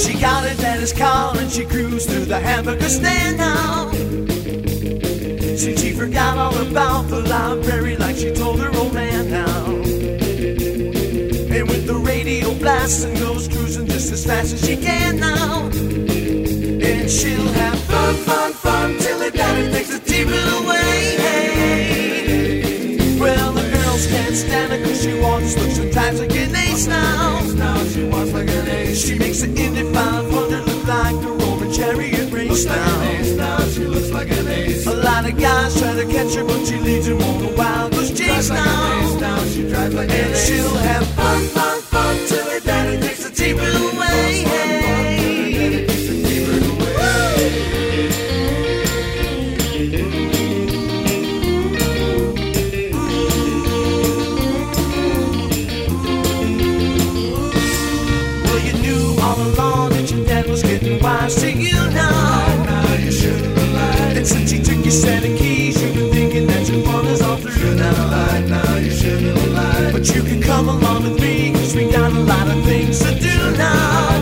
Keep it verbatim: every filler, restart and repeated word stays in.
She got her daddy's car and she cruised through the hamburger stand now. Since she forgot all about the library like she told her old man now. And with the radio blasting goes cruising just as fast as she can now. And she'll have fun, fun, fun till her daddy takes the T V away. Hey. Well, the girls can't stand her cause she wants looks sometimes like an ace now. Now she wants like an ace. She makes the Indy five hundred look like a Roman chariot race now. Now she looks like an ace. A lot of guys try to catch her but she leads them on a wild goose chase now. Now she drives like an ace. And she'll have fun, fun, fun till her daddy takes the T V away. Hey. Wise to you now. Now you shouldn't have lied. And since he took your set of keys, you've been thinking that your fun is all through now. Lied. Now you shouldn't have lied. But you can come along with me, cause we got a lot of things to do now.